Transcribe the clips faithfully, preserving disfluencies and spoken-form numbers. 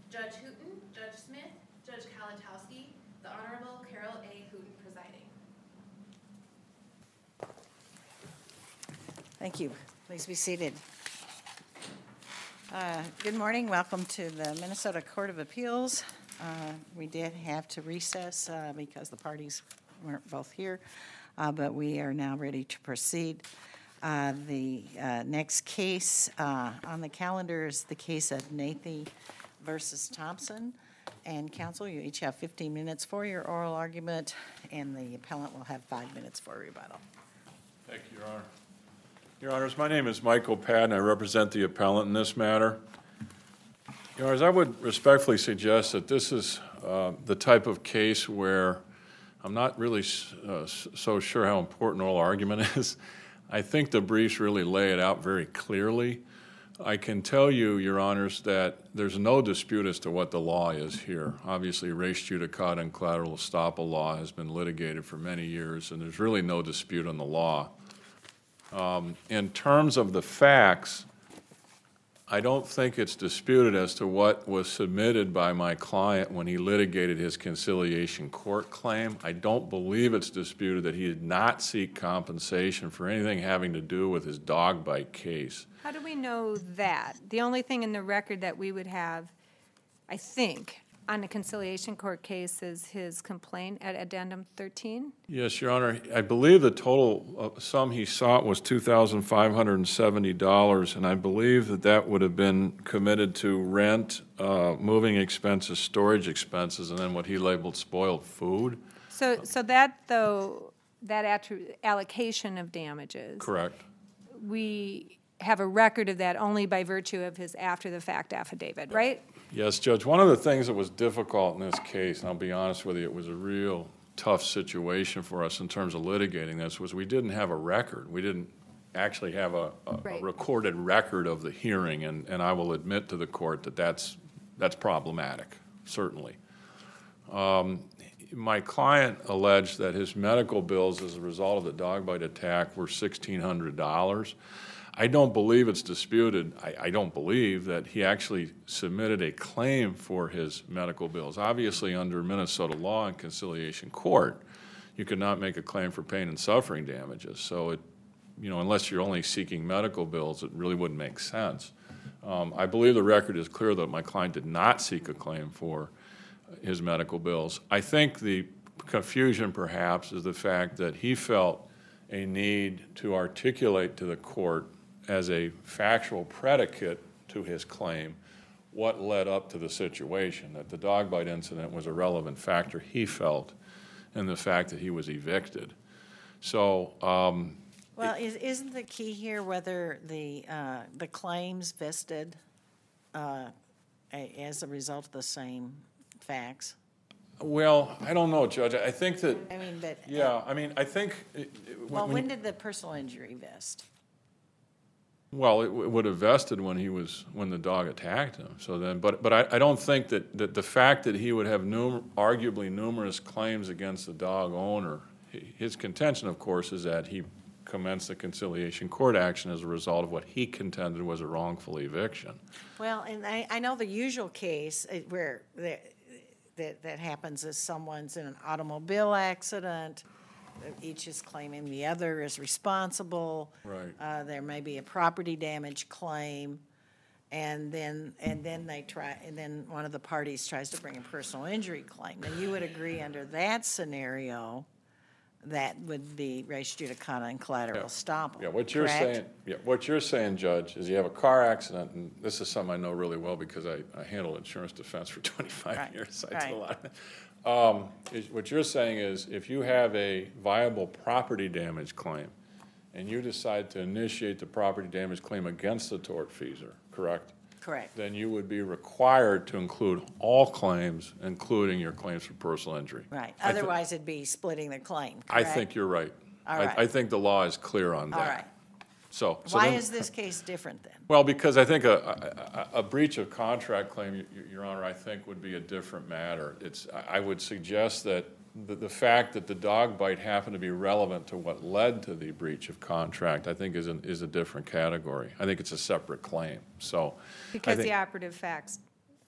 Judge Hooten, Judge Smith, Judge Kalatowski, the Honorable Carol A. Hooten presiding. Thank you. Please be seated. Uh, good morning. Welcome to the Minnesota Court of Appeals. Uh, we did have to recess uh, because the parties weren't both here, uh, but we are now ready to proceed. Uh, the uh, next case uh, on the calendar is the case of Nathy versus Thompson. And counsel, you each have fifteen minutes for your oral argument, and the appellant will have five minutes for rebuttal. Thank you, Your Honor. Your Honors, my name is Michael Patton. I represent the appellant in this matter. Your Honors, I would respectfully suggest that this is uh, the type of case where I'm not really uh, so sure how important oral argument is. I think the briefs really lay it out very clearly. I can tell you, Your Honors, that there's no dispute as to what the law is here. Obviously, res judicata and collateral estoppel law has been litigated for many years, and there's really no dispute on the law. Um, in terms of the facts, I don't think it's disputed as to what was submitted by my client when he litigated his conciliation court claim. I don't believe it's disputed that he did not seek compensation for anything having to do with his dog bite case. How do we know that? The only thing in the record that we would have, I think, on the conciliation court case is his complaint at addendum thirteen? Yes, Your Honor. I believe the total sum he sought was two thousand five hundred seventy dollars, and I believe that that would have been committed to rent, uh, moving expenses, storage expenses, and then what he labeled spoiled food. So, so that, though, that attri- allocation of damages. Correct. We have a record of that only by virtue of his after-the-fact affidavit, right? Yes, Judge. One of the things that was difficult in this case, and I'll be honest with you, it was a real tough situation for us in terms of litigating this, was we didn't have a record. We didn't actually have a, a, Right. a recorded record of the hearing, and, and I will admit to the court that that's, that's problematic, certainly. Um, my client alleged that his medical bills as a result of the dog bite attack were sixteen hundred dollars. I don't believe it's disputed. I, I don't believe that he actually submitted a claim for his medical bills. Obviously, under Minnesota law and conciliation court, you could not make a claim for pain and suffering damages. So, it, you know, unless you're only seeking medical bills, it really wouldn't make sense. Um, I believe the record is clear that my client did not seek a claim for his medical bills. I think the confusion, perhaps, is the fact that he felt a need to articulate to the court as a factual predicate to his claim what led up to the situation, that the dog bite incident was a relevant factor, he felt, in the fact that he was evicted. So, um, Well, is, isn't the key here whether the, uh, the claims vested uh, a- as a result of the same facts? well, I don't know, Judge. I think that, I mean, but. yeah, I mean, I think... it- it- Well, when when you- did the personal injury vest? Well, it, w- would have vested when he was when the dog attacked him. So then, but but I, I don't think that, that the fact that he would have num- arguably numerous claims against the dog owner, he, his contention, of course, is that he commenced the conciliation court action as a result of what he contended was a wrongful eviction. Well, and I, I know the usual case uh, where the, that that happens is someone's in an automobile accident. Each is claiming the other is responsible. Right. Uh, there may be a property damage claim, and then and then they try, and then one of the parties tries to bring a personal injury claim. Now, you would agree under that scenario that would be res judicata and collateral Yeah. estoppel. Yeah, what you're correct? saying, yeah, what you're saying, Judge, is you have a car accident, and this is something I know really well because I, I handled insurance defense for twenty-five Right, years. So I right. did a lot of it. Um, is, what you're saying is if you have a viable property damage claim and you decide to initiate the property damage claim against the tortfeasor, correct? Correct. Then you would be required to include all claims, including your claims for personal injury. Right. I thi- Otherwise, it'd be splitting the claim, I correct? think you're right. All I, right. I think the law is clear on that. All right. So, so Why then- is this case different then? Well, because I think a, a, a breach of contract claim, y- y- Your Honor, I think would be a different matter. It's, I I would suggest that the, the fact that the dog bite happened to be relevant to what led to the breach of contract, I think is an, is a different category. I think it's a separate claim. So, I Because think- the operative facts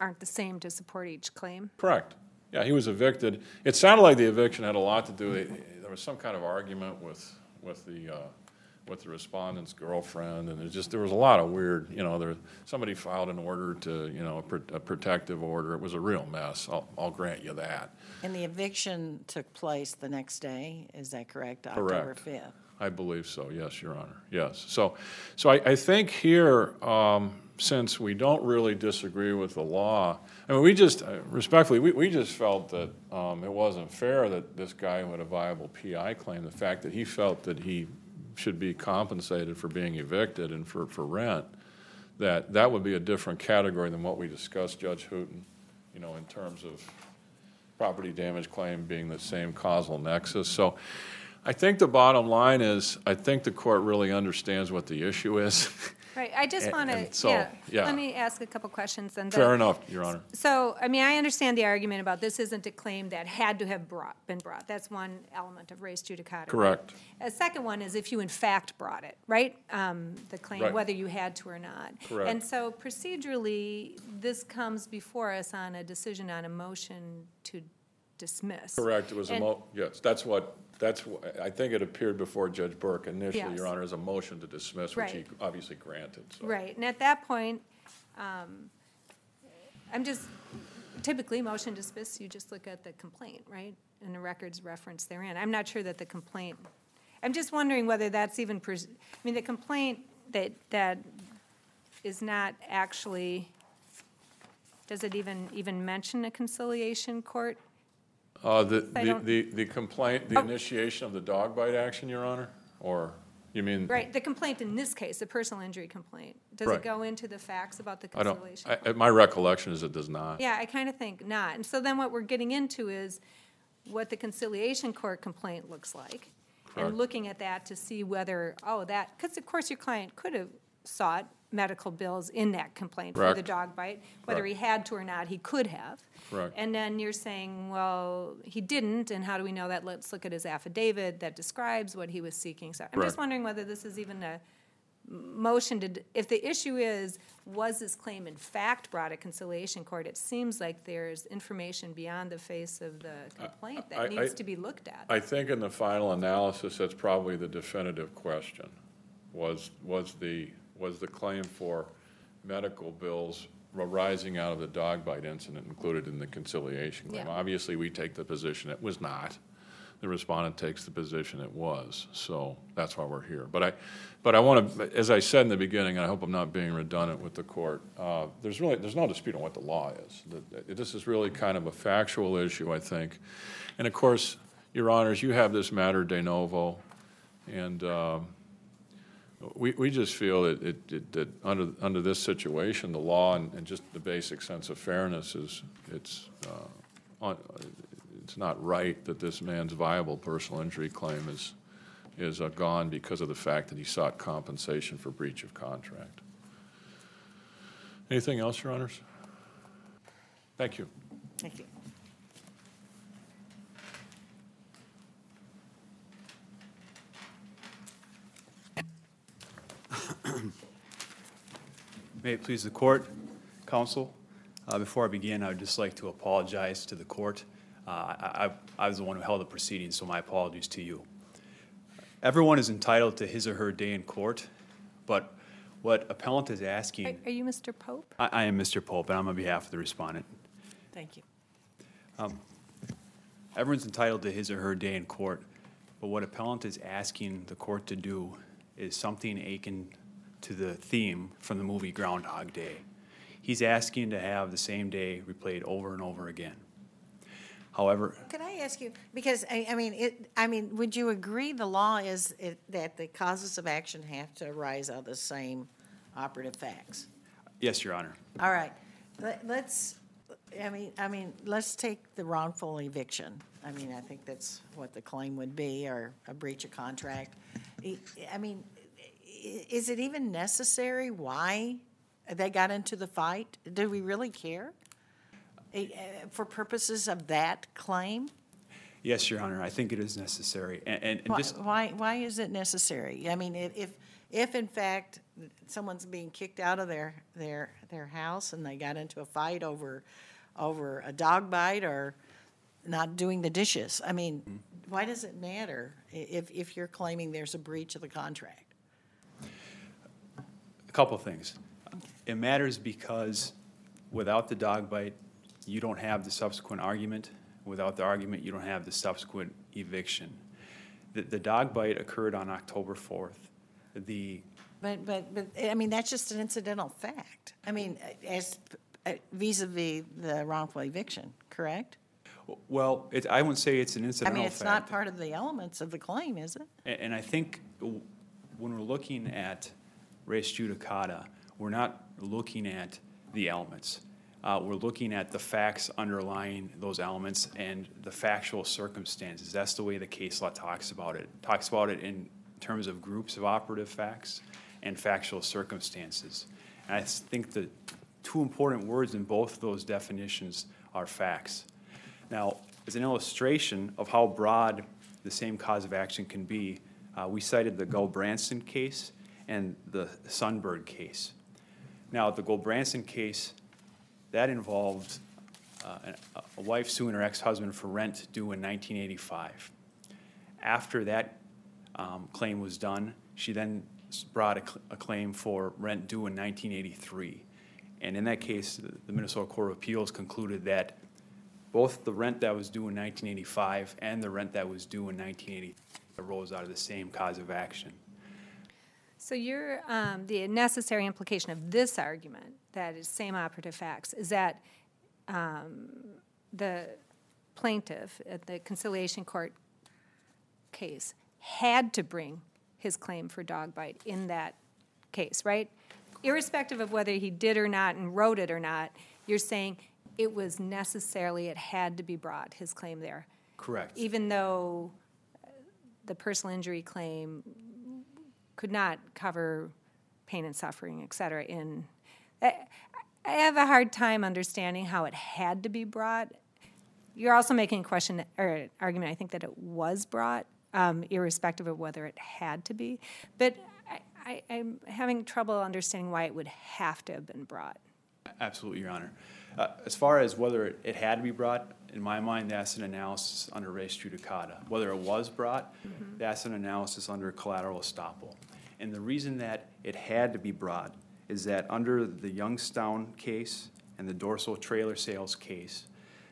aren't the same to support each claim. Correct. Yeah, he was evicted. It sounded like the eviction had a lot to do, there was some kind of argument with, with the, uh, with the respondent's girlfriend, and there's just, there was a lot of weird, you know, there, somebody filed an order to, you know, a, pr- a protective order. It was a real mess. I'll, I'll grant you that. And the eviction took place the next day, is that correct? October Correct. fifth. I believe so, yes, Your Honor, yes. So, so I, I think here, um, since we don't really disagree with the law, I mean, we just, uh, respectfully, we, we just felt that um, it wasn't fair that this guy who had a viable P I claim, the fact that he felt that he should be compensated for being evicted and for, for rent, that that would be a different category than what we discussed, Judge Hooten, you know, in terms of property damage claim being the same causal nexus. So I think the bottom line is, I think the court really understands what the issue is. Right, I just And- want and to, so, yeah, yeah. let me ask a couple questions. And Fair enough, Your Honor. So, I mean, I understand the argument about this isn't a claim that had to have brought, been brought. That's one element of res judicata. Correct. A second one is if you in fact brought it, right? Um, the claim, Right. whether you had to or not. Correct. And so procedurally, this comes before us on a decision on a motion to dismiss. Correct, it was a And- mo, yes, that's what, that's, wh- I think it appeared before Judge Burke initially, Yes. Your Honor, as a motion to dismiss, which he Right. obviously granted, so. Right, and at that point, um, I'm just, typically, motion to dismiss, you just look at the complaint, right? And the records referenced therein. I'm not sure that the complaint, I'm just wondering whether that's even, pres- I mean, the complaint that, that is not actually, does it even, even mention a conciliation court? Uh, the, I the, don't- the the complaint, the Oh. initiation of the dog bite action, Your Honor, or, you mean? Right, the complaint in this case, the personal injury complaint, does it Right. go into the facts about the I don't, conciliation? I, I- my recollection is it does not. Yeah, I kind of think not. And so then what we're getting into is what the conciliation court complaint looks like. Correct. And looking at that to see whether, oh, that, because of course your client could have sought medical bills in that complaint for the Correct. dog bite. Whether he had to or not, he could have. Correct. And then you're saying, well, he didn't, and how do we know that? Let's look at his affidavit that describes what he was seeking. So I'm Correct. just wondering whether this is even a motion to, if the issue is, was this claim in fact brought at conciliation court, it seems like there's information beyond the face of the complaint I- that I- needs to be looked at. I think in the final analysis, that's probably the definitive question. Was, was the, was the claim for medical bills arising out of the dog bite incident included in the conciliation claim? Yeah. Obviously, we take the position it was not. The respondent takes the position it was, so that's why we're here. But I, but I want to, as I said in the beginning, and I hope I'm not being redundant with the court, uh, there's really, there's no dispute on what the law is. The- This is really kind of a factual issue, I think. And of course, Your Honors, you have this matter de novo, and um, we, we just feel that, it, it, that under, under this situation, the law and, and just the basic sense of fairness is, it's, uh, on, it's not right that this man's viable personal injury claim is, is uh, gone because of the fact that he sought compensation for breach of contract. Anything else, Your Honors? Thank you. Thank you. May it please the court, counsel. Uh, Before I begin, I would just like to apologize to the court. Uh, I I- I was the one who held the proceedings, so my apologies to you. Everyone is entitled to his or her day in court, but what appellant is Are asking, are you Mister Pope? I I am Mister Pope, and I'm on behalf of the respondent. Thank you. Everyone's entitled to his or her day in court, but what appellant is asking the court to do is something akin to the theme from the movie Groundhog Day. He's asking to have the same day replayed over and over again. However, Could I ask you, because, I, I mean, it, I mean, would you agree the law is it, that the causes of action have to arise out of the same operative facts? yes, Your Honor. All right, Let, let's, I mean, I mean, let's take the wrongful eviction. I mean, I think that's what the claim would be, or a breach of contract. I I mean, i- is it even necessary why they got into the fight? Do we really care? Eh, eh, For purposes of that claim? Yes, Your Honor, I think it is necessary. And, and, and Why, just, why, why is it necessary? I mean, if, if, if in fact someone's being kicked out of their, their, their house and they got into a fight over, over a dog bite or not doing the dishes, I mean, why does it matter i- if, if you're claiming there's a breach of the contract? a couple things. It matters because without the dog bite, you don't have the subsequent argument. Without the argument, you don't have the subsequent eviction. The, the dog bite occurred on October fourth. The, But, but, but, I mean, that's just an incidental fact. I mean, as uh, vis-à-vis the wrongful eviction, correct? well, it, I wouldn't say it's an I incidental mean, fact. it's not part of the elements of the claim, is it? And, and I think w- when we're looking at res judicata, we're not looking at the elements. Uh, we're looking at the facts underlying those elements and the factual circumstances. That's the way the case law talks about it. Talks about it in terms of groups of operative facts and factual circumstances. And I think the two important words in both of those definitions are facts. Now, as an illustration of how broad the same cause of action can be, uh, we cited the Gulbranson case and the Sunbird case. Now, the Gulbranson case, that involved uh, a, a wife suing her ex-husband for rent due in nineteen eighty-five. After that um, claim was done, she then s- brought a, cl- a claim for rent due in nineteen eighty-three. And in that case, the the Minnesota Court of Appeals concluded that both the rent that was due in nineteen eighty-five and the rent that was due in nineteen eighty arose out of the same cause of action. So you're, um, the necessary implication of this argument, that is same operative facts, is that um, the plaintiff at the conciliation court case had to bring his claim for dog bite in that case, right? Irrespective of whether he did or not and wrote it or not, you're saying it was necessarily, it had to be brought, his claim there. Correct. Even though uh, the personal injury claim could not cover pain and suffering, et cetera, in, I, I have a hard time understanding how it had to be brought. You're also making a question, or an argument, I think, that it was brought, um, irrespective of whether it had to be. But I, I, I'm having trouble understanding why it would have to have been brought. Absolutely, Your Honor. Uh, As far as whether it- it had to be brought, in my mind, that's an analysis under res judicata. Whether it was brought, that's an analysis under collateral estoppel. And the reason that it had to be brought is that under the Youngstown case and the dorsal trailer sales case,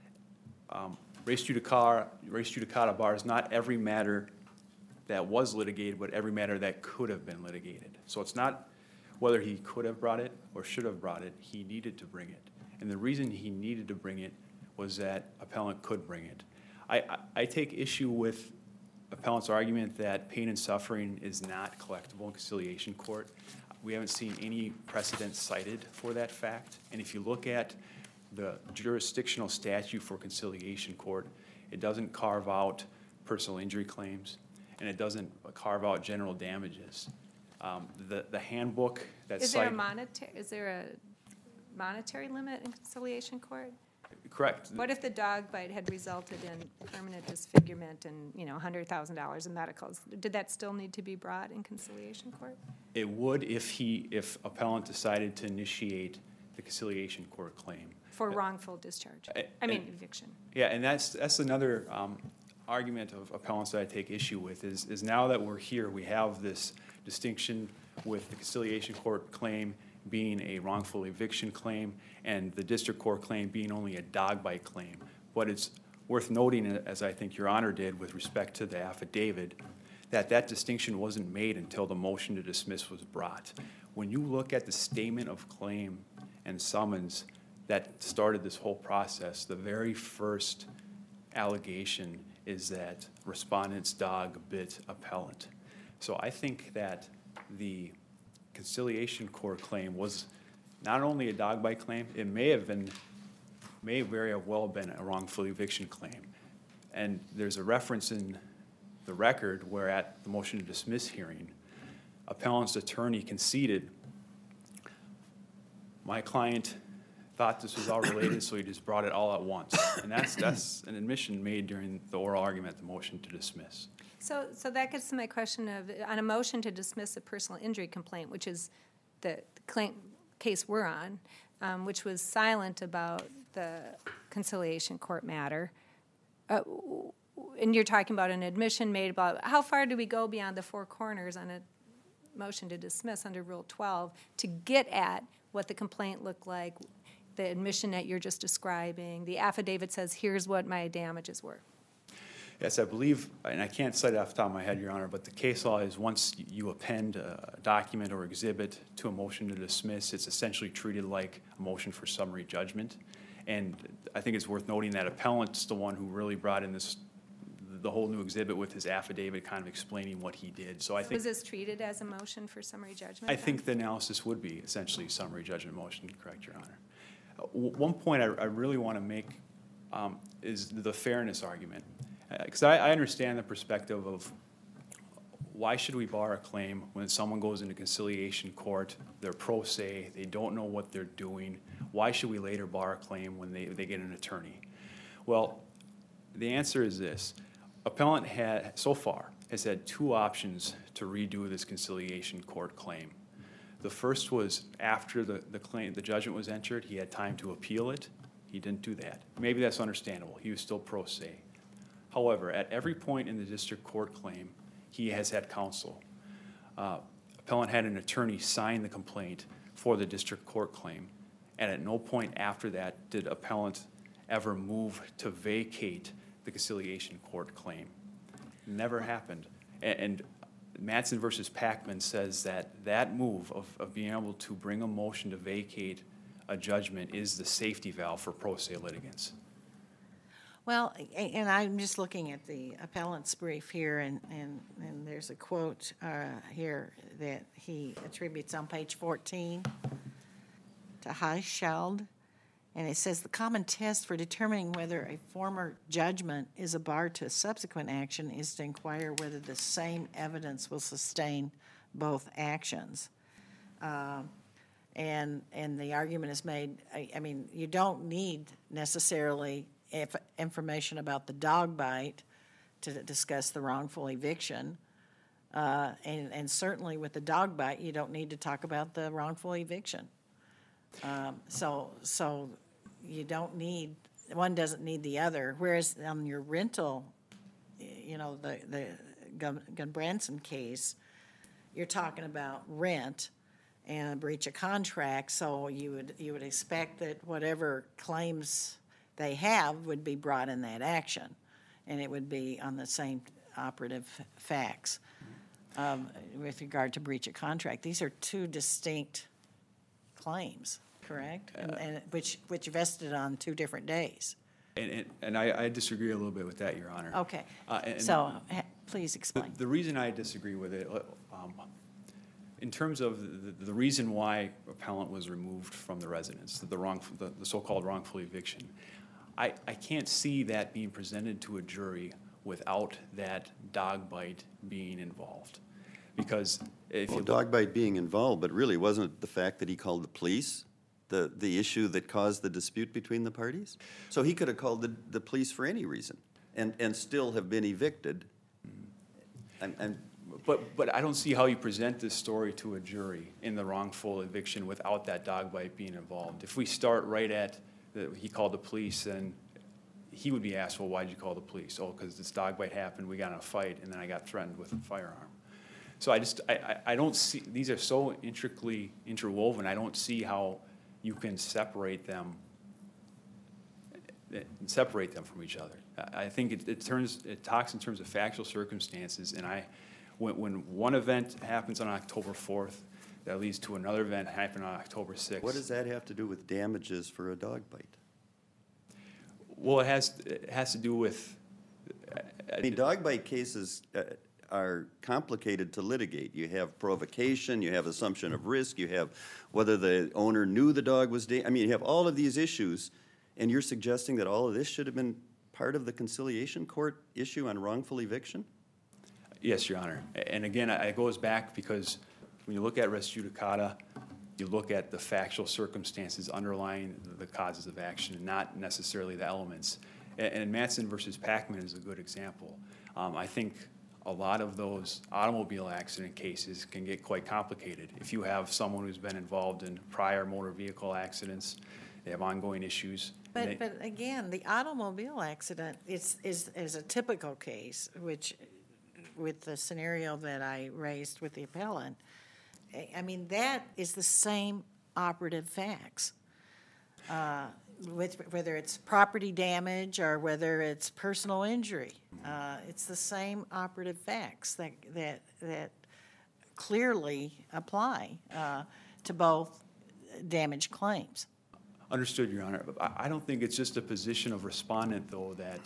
um, res judicata, res judicata bars not every matter that was litigated, but every matter that could have been litigated. So it's not whether he could have brought it or should have brought it, he needed to bring it. And the reason he needed to bring it was that appellant could bring it. I, I, I take issue with appellant's argument that pain and suffering is not collectible in conciliation court. We haven't seen any precedent cited for that fact. And if you look at the jurisdictional statute for conciliation court, it doesn't carve out personal injury claims, and it doesn't carve out general damages. Um, the, the handbook that Is there a cite- monetary, is there a monetary limit in conciliation court? Correct. What if the dog bite had resulted in permanent disfigurement and, you know, one hundred thousand dollars in medicals? Did that still need to be brought in conciliation court? It would if he, if appellant decided to initiate the conciliation court claim. For wrongful discharge? I- I mean and- eviction. Yeah, and that's, that's another um, argument of appellants that I take issue with, is, is now that we're here, we have this distinction with the conciliation court claim being a wrongful eviction claim and the district court claim being only a dog bite claim. But it's worth noting, as I think Your Honor did with respect to the affidavit, that that distinction wasn't made until the motion to dismiss was brought. When you look at the statement of claim and summons that started this whole process, the very first allegation is that respondent's dog bit appellant. So I think that the conciliation court claim was not only a dog bite claim, it may have been, may very well have been a wrongful eviction claim. And there's a reference in the record where at the motion to dismiss hearing, appellant's attorney conceded, my client thought this was all related, so he just brought it all at once. And that's, that's an admission made during the oral argument, the motion to dismiss. So, so that gets to my question of, on a motion to dismiss a personal injury complaint, which is the claim, case we're on, um, which was silent about the conciliation court matter, uh, and you're talking about an admission made about, how far do we go beyond the four corners on a motion to dismiss under Rule twelve to get at what the complaint looked like, the admission that you're just describing, the affidavit says, here's what my damages were? Yes, I believe, and I can't cite it off the top of my head, Your Honor, but the case law is once you append a document or exhibit to a motion to dismiss, it's essentially treated like a motion for summary judgment. And I think it's worth noting that appellant's the one who really brought in this, the whole new exhibit with his affidavit kind of explaining what he did. So I think. Was this treated as a motion for summary judgment? I then? think the analysis would be essentially a summary judgment motion, correct, Your Honor. Uh, w- One point I, I really want to make um, is the fairness argument. Because I, I understand the perspective of why should we bar a claim when someone goes into conciliation court, they're pro se, they don't know what they're doing. Why should we later bar a claim when they, they get an attorney? Well, the answer is this. Appellant had, so far, has had two options to redo this conciliation court claim. The first was after the, the claim, the judgment was entered, he had time to appeal it. He didn't do that. Maybe that's understandable. He was still pro se. However, at every point in the district court claim, he has had counsel. Uh, appellant had an attorney sign the complaint for the district court claim, and at no point after that did appellant ever move to vacate the conciliation court claim. Never happened. And, and Mattson versus Packman says that that move of, of being able to bring a motion to vacate a judgment is the safety valve for pro se litigants. Well, a- and I'm just looking at the appellant's brief here, and, and, and there's a quote uh, here that he attributes on page fourteen to Heischeld, and it says, the common test for determining whether a former judgment is a bar to a subsequent action is to inquire whether the same evidence will sustain both actions. Uh, and, and the argument is made, I, I mean, you don't need necessarily if information about the dog bite to discuss the wrongful eviction. Uh, and, and certainly with the dog bite, you don't need to talk about the wrongful eviction. Um, so, so you don't need, one doesn't need the other. Whereas on your rental, you know, the, the Gun, Gunbranson case, you're talking about rent and a breach of contract. So you would, you would expect that whatever claims they have would be brought in that action, and it would be on the same operative facts. Um, with regard to breach of contract, these are two distinct claims, correct? And, and which which vested on two different days. And, and, and I, I disagree a little bit with that, Your Honor. Okay, Uh, and- so ha- please The, explain. the reason I disagree with it, um, in terms of the, the reason why appellant was removed from the residence, the, wrong, the, the so-called wrongful eviction, I, I can't see that being presented to a jury without that dog bite being involved. Because if Well, you dog bite being involved, but really wasn't it the fact that he called the police, the, the issue that caused the dispute between the parties? So he could have called the, the police for any reason and, and still have been evicted. And, and But, but I don't see how you present this story to a jury in the wrongful eviction without that dog bite being involved. If we start right at, the, he called the police, then he would be asked, well, why'd you call the police? Oh, because this dog bite happened, we got in a fight, and then I got threatened with a firearm. So I just, I, I, I don't see, these are so intricately interwoven, I don't see how you can separate them, separate them from each other. I, I think it, it turns, it talks in terms of factual circumstances, and I, When, when one event happens on October fourth, that leads to another event happening on October sixth. what does that have to do with damages for a dog bite? Well, it has, it has to do with. I mean, dog bite cases uh, are complicated to litigate. You have provocation, you have assumption of risk, you have whether the owner knew the dog was da- I mean, you have all of these issues, and you're suggesting that all of this should have been part of the conciliation court issue on wrongful eviction? Yes, Your Honor. And again, it goes back because when you look at res judicata, you look at the factual circumstances underlying the causes of action and not necessarily the elements. And, and Mattson versus Packman is a good example. Um, I think a lot of those automobile accident cases can get quite complicated. If you have someone who's been involved in prior motor vehicle accidents, they have ongoing issues. and they- But, but again, the automobile accident is, is, is a typical case, which, with the scenario that I raised with the appellant, I- I mean, that is the same operative facts. Uh, with, whether it's property damage or whether it's personal injury, uh, it's the same operative facts that, that, that clearly apply, uh, to both damage claims. Understood, Your Honor. I, I don't think it's just a position of respondent, though, that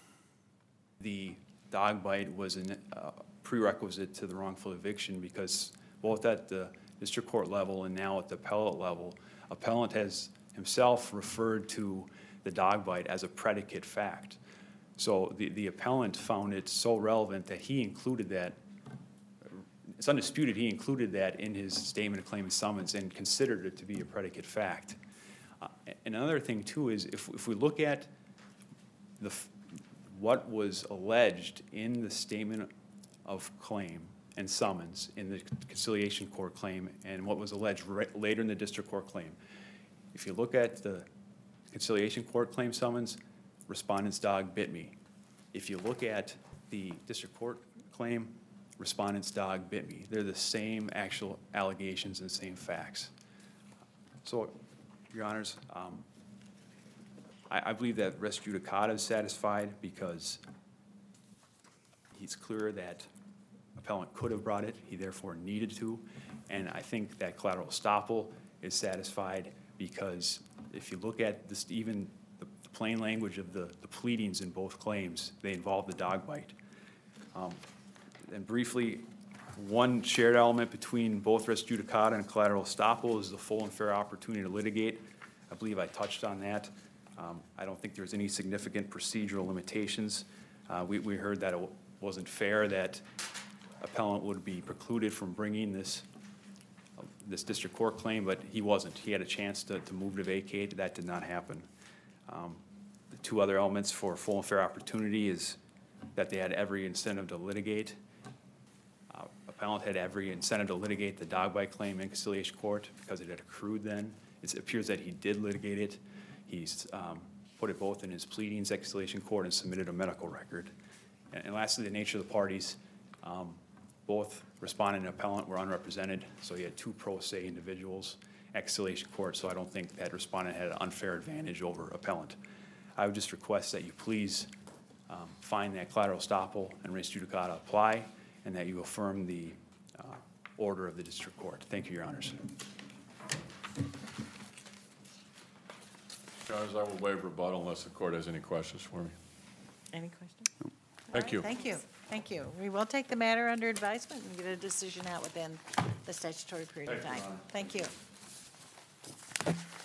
the dog bite was a uh, prerequisite to the wrongful eviction, because both at the district court level and now at the appellate level, appellant has himself referred to the dog bite as a predicate fact. So the, the appellant found it so relevant that he included that, it's undisputed, he included that in his statement of claim and summons and considered it to be a predicate fact. Uh, and another thing, too, is if, if we look at the, f- what was alleged in the statement of claim and summons in the conciliation court claim and what was alleged right, later in the district court claim, if you look at the conciliation court claim summons, respondent's dog bit me. If you look at the district court claim, respondent's dog bit me. They're the same actual allegations and same facts. So, Your Honors, um, I, I believe that res judicata is satisfied because it's clear that appellant could have brought it, he therefore needed to, and I think that collateral estoppel is satisfied because if you look at this, even the, the plain language of the, the pleadings in both claims, they involve the dog bite. Um, and briefly, one shared element between both res judicata and collateral estoppel is the full and fair opportunity to litigate. I believe I touched on that. Um, I don't think there's any significant procedural limitations. Uh, we, we heard that it wasn't fair that appellant would be precluded from bringing this this district court claim, but he wasn't. He had a chance to, to move to vacate. That did not happen. Um, the two other elements for full and fair opportunity is that they had every incentive to litigate. Uh, appellant had every incentive to litigate the dog bite claim in conciliation court because it had accrued then. It appears that he did litigate it. He's um, put it both in his pleadings at conciliation court and submitted a medical record. And, and lastly, the nature of the parties. Um, Both respondent and appellant were unrepresented, so he had two pro se individuals at conciliation court, so I don't think that respondent had an unfair advantage over appellant. I would just request that you please um, find that collateral estoppel and res judicata apply, and that you affirm the uh, order of the district court. Thank you, Your Honors. Your Honors, I will waive rebuttal unless the court has any questions for me. Any questions? Thank you. Thank you, thank you. We will take the matter under advisement and get a decision out within the statutory period of Thank you, time. Your Honor. Thank you.